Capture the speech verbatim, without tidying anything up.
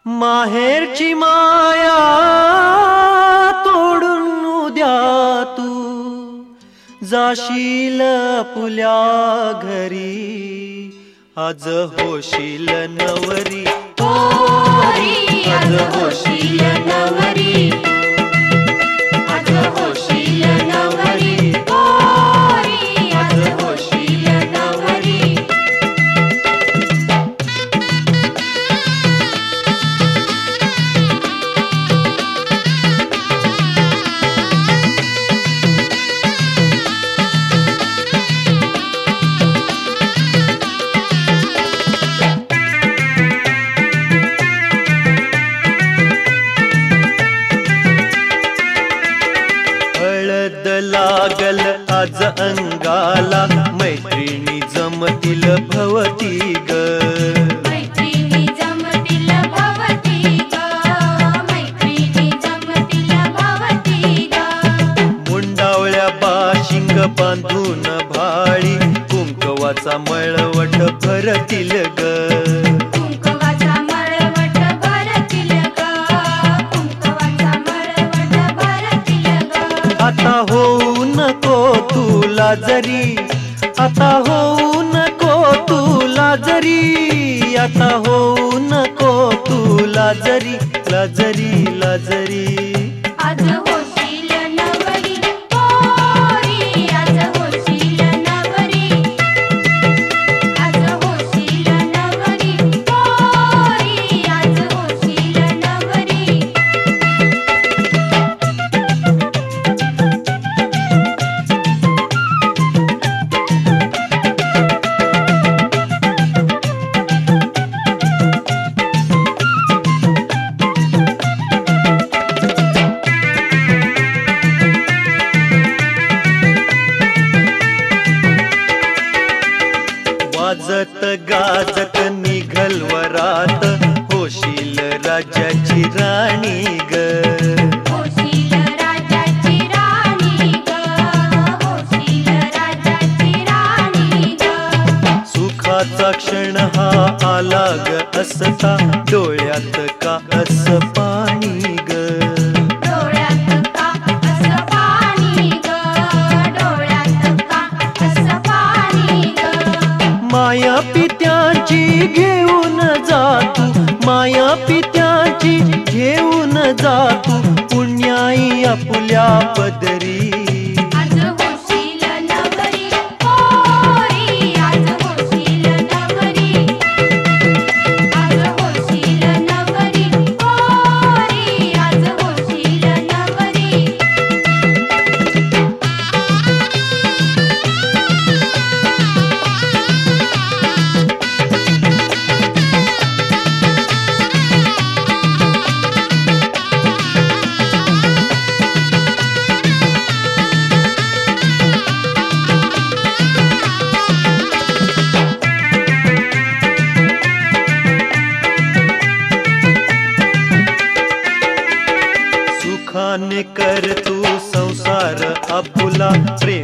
माहेरची माया तोडून उद्या तू जाशील पुल्या घरी, आज होशील नवरी पोरी, आज होशील नवरी, आज होशील नवरी पोरी, आज होशील नवरी. हळद लागल आज अंगाला, मैत्रिणी जमतील भवती ग. मैत्रिणी जमतील भवती ग, मैत्रिणी जमतील भवती ग. मुंडावळ्या बाशिंग बांधून भाळी, कुंकवाचा मळवट भरतील ग. कुंकवाचा मळवट भरतील ग, कुंकवाचा मळवट भरतील ग. आता होऊ नको तुला जरी, आता होऊ नको तुला जरी, आता होऊ नको तुला जरी, लाजरी लाजरी. आज होशील नवरी पोरी, आज होशील नवरी, आज होशील नवरी पोरी, आज होशील नवरी. वाजत गाजत निघल वरात, होशील राजाची राणी ग. होशील राजाची राणी ग, होशील राजाची राणी ग. सुखाचा क्षण हा आला ग असता, डोळ्यात का अस पाणी ग. डोळ्यात का असं पाणी ग, डोळ्यात का असं पाणी ग. माया पित्याची घेऊन जातू, माया पित्याची घेऊन जातू, पुण्याई आपुल्या पदरी. आज होशील नवरी पोरी, आज होशील नवरी, आज होशील नवरी पोरी, आज होशील नवरी. सुखाने कर तू संसार आपुला, प्रेम